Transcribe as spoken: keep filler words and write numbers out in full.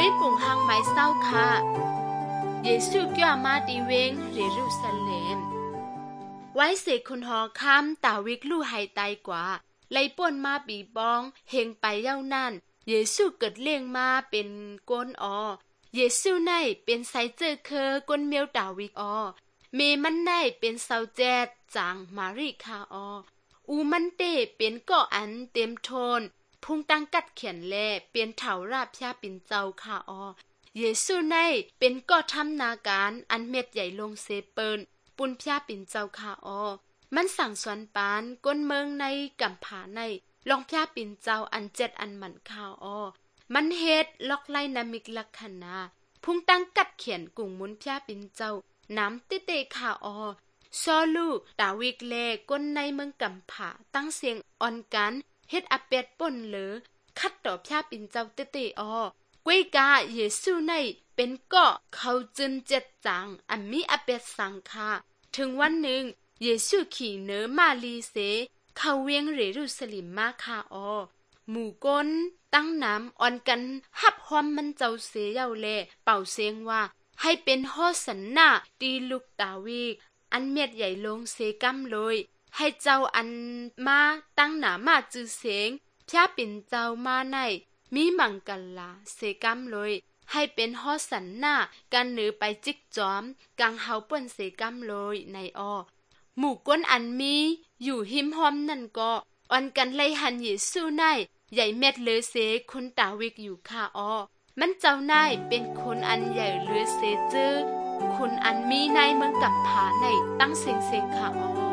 ปุ่งหังไม้เศร้าค่ะเยซูเกี่ยวมาตีเวงเยรูซาเล็มไว้เสกคนหอค้ำตาวิกลู่หายตายกว่าไล่ป่นมาปีบองเฮงไปเย้านั่นเยซูเกิดเลี้ยงมาเป็นก้นออเยซูในเป็นไซเจอเคอก้นเมียวดาวิกออเมมันในเป็นเซาแจดจางมาริคาอออูมันเตเป็นก่ออันเต็มโทนพุงตั้งกัดเขียนแลเป็นเถาราบพยาปินเจ้าคาออเยซูในเป็นก่อทำนาการอันเม็ดใหญ่ลงเซเปินปุนพยาปินเจ้าคาออมันสั่งสวนปานก้นเมืองในกำผาในลองพยาปินเจ้าอันเจ็ดอันหมันคาออมันเฮ็ดล็อกไล่นามิกลักษณะพุงตั้งกัดเขียนกุ่งมุนพยาปินเจ้าน้ำติเตคาออซอลูดาวิกแลก้นในเมืองกำผาตั้งเสียงอ่อนกันเฮ็ดอเป็ดป่นเหลือคัดต่อพยาปินเจ้าติเตออกวยกาเยซูในเป็นเกาะเขาจึนเจ็ดจังอันมีอเป็ดสังคาถึงวันหนึ่งเยซูขี่เนื้อมาลีเสเข้าเวียงเยรูซาเล็มมาคาออหมู่ก้นตั้งน้ำอ่อนกันหับหอมมันเจ้าเสยเยาแลเป่าเสียงว่าให้เป็นโฮสันนาตีลูกดาวิดอันเม็ดใหญ่ลงเสกัมเลยให้เจ้าอันมาตั้งหนามาจือเสียงพระปิ่นเจ้ามาในมีมังกัลลาเสกัมเลยให้เป็นโฮสันนากันเหนือไปจิกจอมกังเฮาเปิ้นเสกัมเลยในออหมู่ก้นอันมีอยู่หิมหอมนั่นก็อ่อนกันไล่หันเยซูในใหญ่เม็ดเลอเสคุณดาวิดอยู่คาออมันเจ้านายเป็นคนอันใหญ่เลือเสจื้อคุณอันมีในเมืองกับผาในตั้งเสียงเสียงคาออ